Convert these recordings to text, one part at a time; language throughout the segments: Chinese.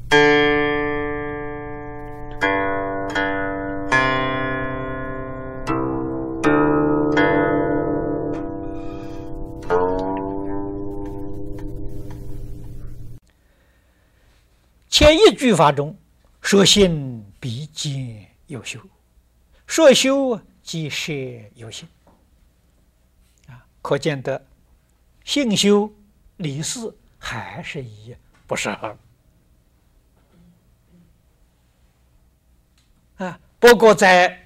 前一句法中说信必见有修，说修即摄有信可见得性修理事还是一不是二不过在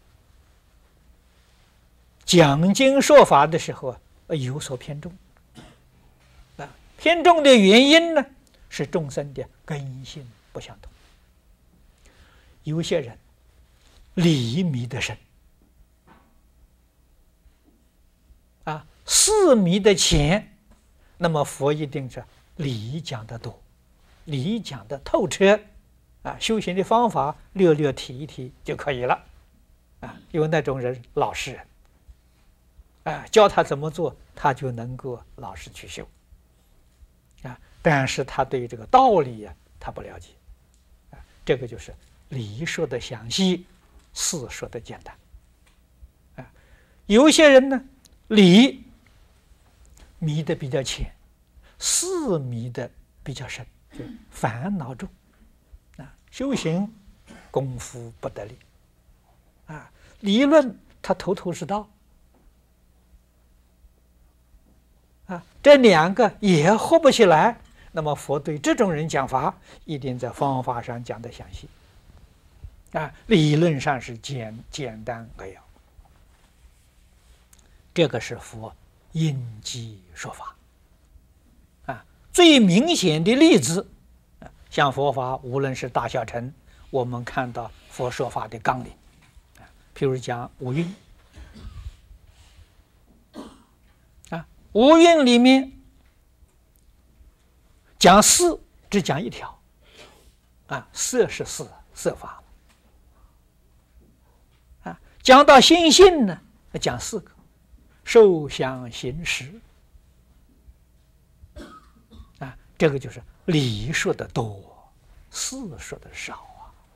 讲经说法的时候有所偏重偏重的原因呢，是众生的根性不相同。有些人理迷得深事迷得浅，那么佛一定是理讲得多，理讲得透彻修行的方法略略提一提就可以了因为那种人老实人教他怎么做，他就能够老实去修但是他对这个道理他不了解这个就是理说的详细，事说的简单有些人呢，理迷得比较浅，事迷得比较深，就烦恼重修行功夫不得力理论他头头是道这两个也合不起来，那么佛对这种人讲法一定在方法上讲得详细理论上是简单扼要，这个是佛因机说法最明显的例子像佛法无论是大小乘，我们看到佛说法的纲领譬如讲五蕴五蕴里面讲事只讲一条色是事，色法讲到心性呢，讲四个受想行识这个就是理说的多，事说的少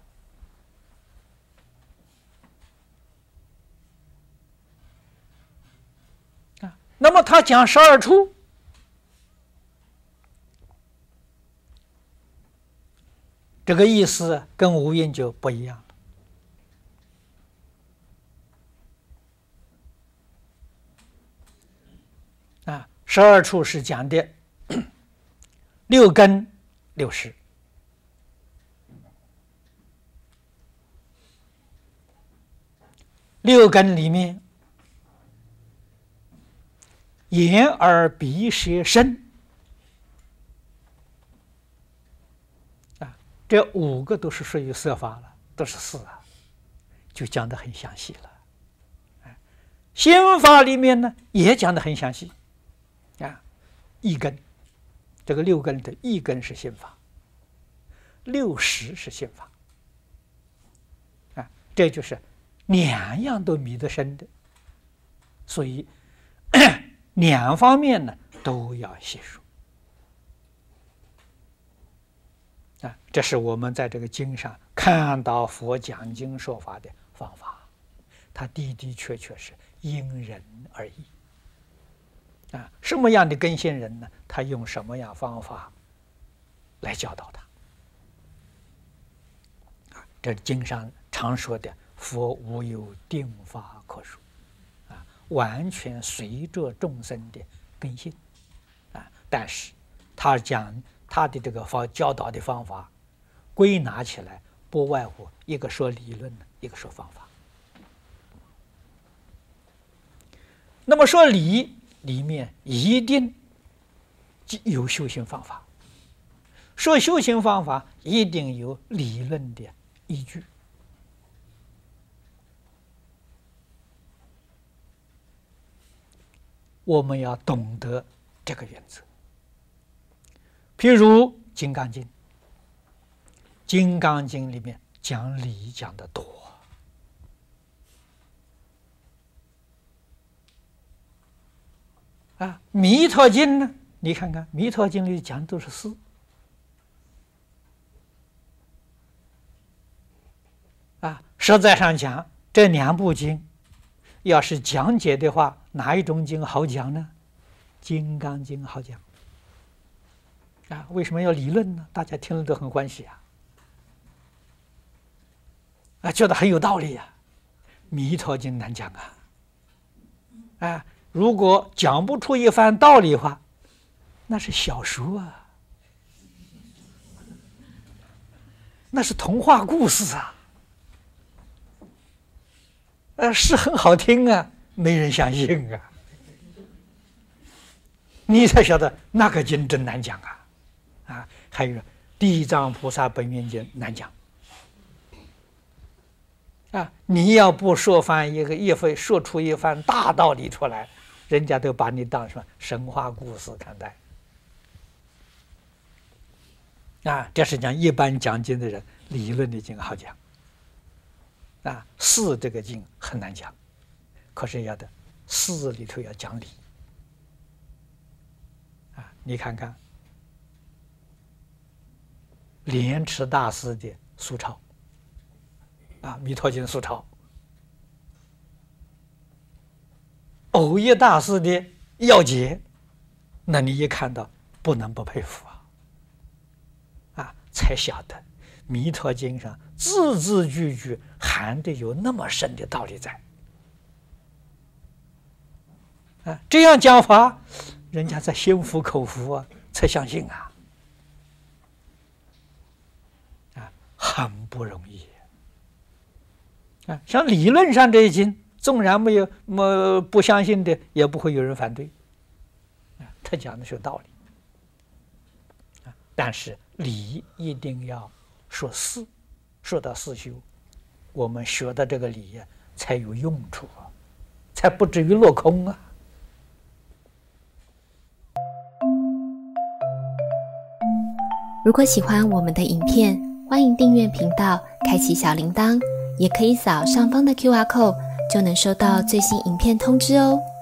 那么他讲12处这个意思跟无蕴就不一样了12处是讲的六根六识六根里面眼耳鼻舌身这5个都是属于色法了，都是事就讲得很详细了心法里面呢也讲得很详细一根这个六根的一根是心法，六识是心法这就是两样都迷得深的，所以两方面呢都要细说这是我们在这个经上看到佛讲经说法的方法，它的的确确是因人而异什么样的根性人呢，他用什么样方法来教导他这经上常说的佛无有定法可说完全随着众生的根性但是他讲他的这个教导的方法归纳起来不外乎一个说理论，一个说方法。那么说理里面一定有修行方法，说修行方法一定有理论的依据我们要懂得这个原则。譬如《金刚经》，《金刚经》里面讲理讲得多《弥陀经》呢，你看看《弥陀经》里讲的都是事实在上讲，这2部经要是讲解的话，哪一种经好讲呢？金刚经好讲啊。为什么要理论呢？大家听了都很欢喜啊，觉得很有道理呀。弥陀经难讲啊，如果讲不出一番道理的话，那是小说啊，那是童话故事啊，是很好听啊，没人相信啊。你才晓得那个经真难讲啊！还有地藏菩萨本愿经难讲啊！你要不说说出一番大道理出来，人家都把你当成神话故事看待啊！这是讲一般讲经的人，理论的经好讲啊，事这个经很难讲，可是要的事里头要讲理。你看看莲池大师的疏钞啊，弥陀经疏钞，藕益大师的要解，那你一看到不能不佩服啊，才晓得弥陀经上字字句句含的有那么深的道理在啊，这样讲法。人家在心服口服啊，才相信很不容易啊。像理论上这一经，纵然没有不相信的，也不会有人反对他讲的是有道理但是理一定要说事，说到事修，我们学的这个理才有用处才不至于落空啊。 如果喜欢我们的影片，欢迎订阅频道，开启小铃铛，也可以扫上方的 QR code，就能收到最新影片通知哦。